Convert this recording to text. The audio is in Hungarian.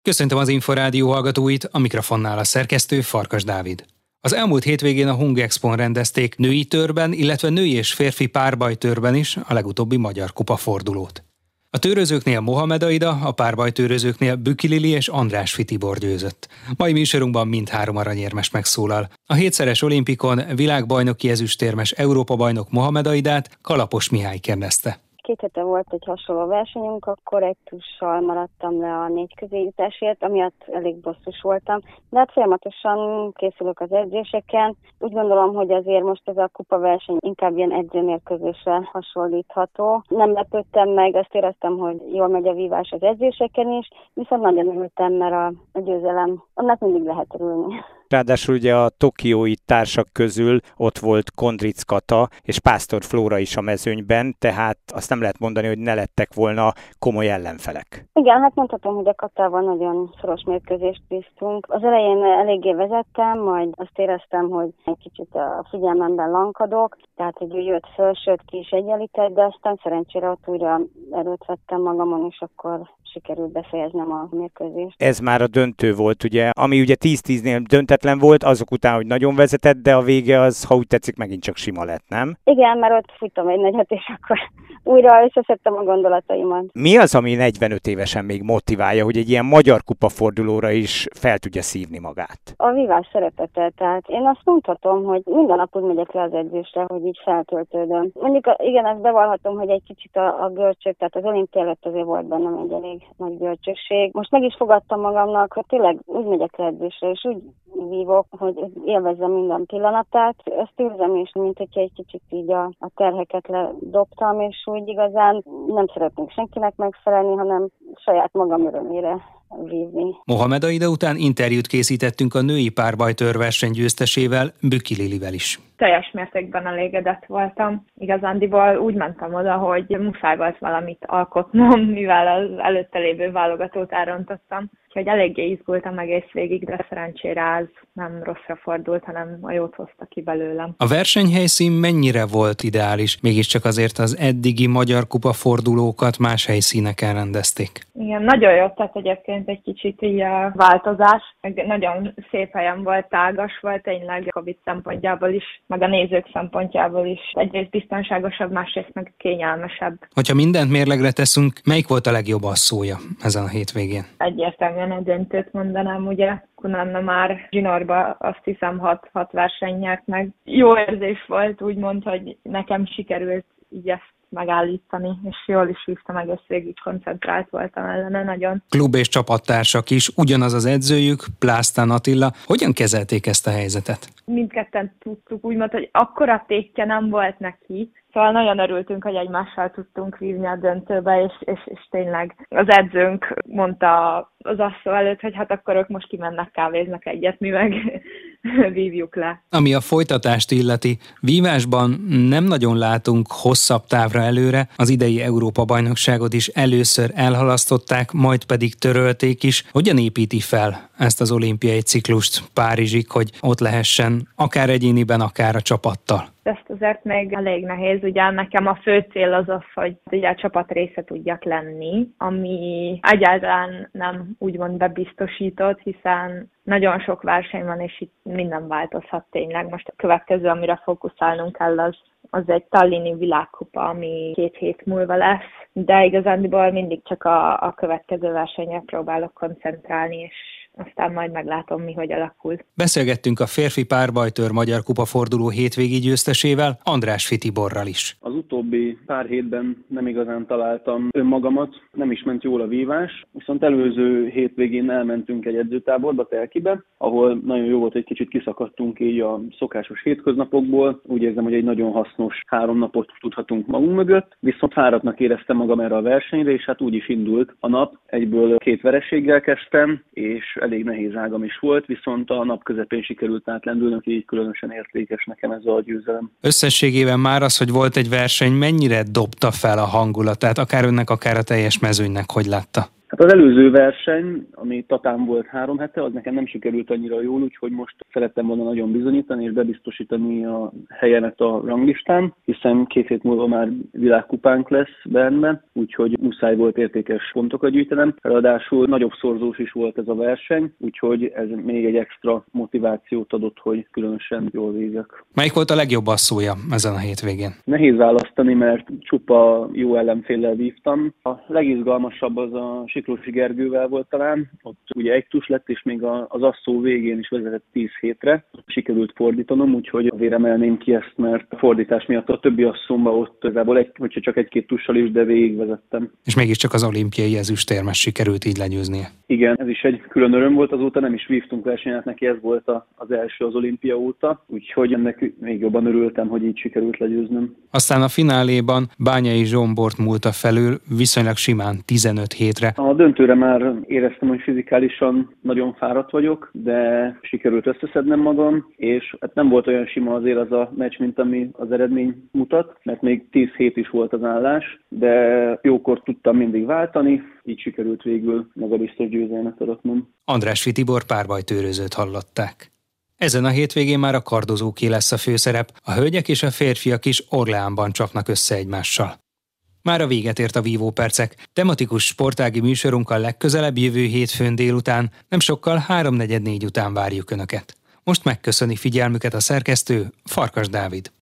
Köszöntöm az Inforádió hallgatóit, a mikrofonnál a szerkesztő Farkas Dávid. Az elmúlt hétvégén a Hung Expon rendezték női törben, illetve női és férfi párbajtőrben is a legutóbbi Magyar Kupa fordulót. A tőrözőknél Mohamed Aida, a párbajtőrözőknél Büki Lili és András Tibor győzött. Mai műsorunkban mindhárom aranyérmes megszólal. A 7-szeres olimpikon világbajnoki ezüstérmes Európa-bajnok Mohamed Aidát Kalapos Mihály kérdezte. 2 hete volt egy hasonló versenyünk, a korrektussal maradtam le a 4 közéjutásért, amiatt elég bosszus voltam. De hát folyamatosan készülök az edzéseken. Úgy gondolom, hogy azért most ez a kupaverseny inkább ilyen edzőmérkőzésre hasonlítható. Nem lepődtem meg, azt éreztem, hogy jól megy a vívás az edzéseken is, viszont nagyon örültem, mert a győzelem, annak mindig lehet örülni. Ráadásul ugye a tokiói társak közül ott volt Kondric Kata és Pásztor Flóra is a mezőnyben, tehát azt nem lehet mondani, hogy ne lettek volna komoly ellenfelek. Igen, hát mondhatom, hogy a Katával nagyon szoros mérkőzést bíztunk. Az elején eléggé vezettem, majd azt éreztem, hogy egy kicsit a figyelmemben lankadok, tehát hogy ő jött föl, sőt ki is egyenlített, de aztán szerencsére ott újra erőt vettem magamon, és akkor sikerült befejeznem a mérkőzést. Ez már a döntő volt, ugye, ami ugye 10-10-nél döntetlen volt, azok után, hogy nagyon vezetett, de a vége az, ha úgy tetszik, megint csak sima lett, nem? Igen, mert ott futtam egy nagyot, és akkor újra összeszedtem a gondolataimat. Mi az, ami 45 évesen még motiválja, hogy egy ilyen Magyar Kupa fordulóra is fel tudja szívni magát? A vívás szeretete, tehát én azt mondhatom, hogy minden nap úgy megyek le az edzésre, hogy így feltöltődöm. Mondjuk igen, ezt bevallhatom, hogy egy kicsit a görcsök, tehát az olimpia előtt azért volt bennem egy elég nagy görcsösség. Most meg is fogadtam magamnak, hogy tényleg úgy megyek le edzésre, és úgy vívok, hogy élvezzem minden pillanatát. Ezt érzem is, mint hogyha egy kicsit így a terheket ledobtam, és úgy igazán nem szeretnék senkinek megfelelni, hanem saját magam örömére vívni. Mohamed Aida után interjút készítettünk a női párbajtőr verseny győztesével, Büki Lilivel is. Teljes mértékben elégedett voltam. Igazándiból úgy mentem oda, hogy muszáj volt valamit alkotnom, mivel az előtte lévő válogatót elrontottam. Úgyhogy eléggé izgultam egész végig, de szerencsére ez nem rosszra fordult, hanem a jót hozta ki belőlem. A versenyhelyszín mennyire volt ideális? Mégiscsak azért az eddigi Magyar Kupa fordulókat más helyszíneken rendezték. Igen, nagyon jó tett egyébként egy kicsit így a változás. Nagyon szép helyen volt, tágas volt, tényleg Covid szempontjából is, meg a nézők szempontjából is. Egyrészt biztonságosabb, másrészt meg kényelmesebb. Hogyha mindent mérlegre teszünk, melyik volt a legjobb asszója ezen a hétvégén? Egyértelműen a döntőt mondanám, ugye. Kunanna már zsinórba azt hiszem 6 verseny nyert meg. Jó érzés volt, úgymond, hogy nekem sikerült így ezt megállítani, és jól is hívtam, egész végig koncentrált voltam ellene nagyon. Klub és csapattársak is, ugyanaz az edzőjük, Plásztán Attila. Hogyan kezelték ezt a helyzetet? Mindketten tudtuk, úgymond, hogy akkora tétje nem volt neki, szóval nagyon örültünk, hogy egymással tudtunk vívni a döntőbe, és tényleg az edzőnk mondta az asszó előtt, hogy hát akkor ők most kimennek, kávéznak egyet, mi meg vívjuk le. Ami a folytatást illeti, vívásban nem nagyon látunk hosszabb távra előre, az idei Európa-bajnokságot is először elhalasztották, majd pedig törölték is. Hogyan építi fel ezt az olimpiai ciklust Párizsig, hogy ott lehessen akár egyéniben, akár a csapattal? Ezt azért még elég nehéz, ugye nekem a fő cél az, hogy ugye a csapat része tudjak lenni, ami egyáltalán nem úgymond bebiztosított, hiszen nagyon sok verseny van, és itt minden változhat tényleg. Most a következő, amire fókuszálnunk kell, az egy tallini világkupa, ami 2 hét múlva lesz, de igazándiból mindig csak a következő versenyre próbálok koncentrálni, és aztán majd meglátom, mi hogy alakul. Beszélgettünk a férfi párbajtőr Magyar Kupa forduló hétvégi győztesével, András Tiborral is. Az utóbbi pár hétben nem igazán találtam önmagamat, nem is ment jól a vívás, viszont előző hétvégén elmentünk egy edzőtáborba, Telkibe, ahol nagyon jó volt, egy kicsit kiszakadtunk így a szokásos hétköznapokból. Úgy érzem, hogy egy nagyon hasznos 3 napot tudhatunk magunk mögött, viszont fáradtnak éreztem magam erre a versenyre, és hát úgy is indult a nap. Egyből 2 vereséggel kezdtem, és elég nehéz ágam is volt, viszont a nap közepén sikerült átlendülnök, így különösen értékes nekem ez a győzelem. Összességében már az, hogy volt egy verseny, mennyire dobta fel a hangulatát, akár önnek, akár a teljes mezőnynek, hogy látta? Hát az előző verseny, ami Tatán volt 3 hete, az nekem nem sikerült annyira jól, úgyhogy most szerettem volna nagyon bizonyítani és bebiztosítani a helyemet a ranglistán, hiszen 2 hét múlva már világkupánk lesz Bernben, úgyhogy muszáj volt értékes pontokat gyűjtenem. Ráadásul nagyobb szorzós is volt ez a verseny, úgyhogy ez még egy extra motivációt adott, hogy különösen jól végjek. Melyik volt a legjobb asszója ezen a hétvégén? Nehéz választani, mert csupa jó ellenféllel vívtam. A legizgalmasabb az a Siklósi Gergővel volt talán. Ott ugye egy tus lett, és még az asszó végén is vezetett 10 hétre. Sikerült fordítanom, úgyhogy azért emelném ki ezt, mert a fordítás miatt a többi asszómba ott igazából csak egy-két tussal is, de végigvezettem. És mégiscsak az olimpiai ezüstérmes sikerült így legyőznie. Igen, ez is egy külön öröm volt, azóta nem is vívtunk versenyet, neki ez volt az első az olimpia óta, úgyhogy ennek még jobban örültem, hogy így sikerült legyőznöm. Aztán a fináléban Bányai Zsombort múlta felül viszonylag simán 15 hétre. A döntőre már éreztem, hogy fizikálisan nagyon fáradt vagyok, de sikerült összeszednem magam, és hát nem volt olyan sima azért az a meccs, mint ami az eredmény mutat, mert még 10 hét is volt az állás, de jókor tudtam mindig váltani, így sikerült végül magabiztos győzelmet aratnom. Andrásfi Tibor párbajtőrözőt hallották. Ezen a hétvégén már a kardozóké lesz a főszerep, a hölgyek és a férfiak is Orleánban csapnak össze egymással. Már a véget ért a vívópercek. Tematikus sportági műsorunkkal legközelebb jövő hétfőn délután, nem sokkal 3-4 után várjuk Önöket. Most megköszöni figyelmüket a szerkesztő, Farkas Dávid.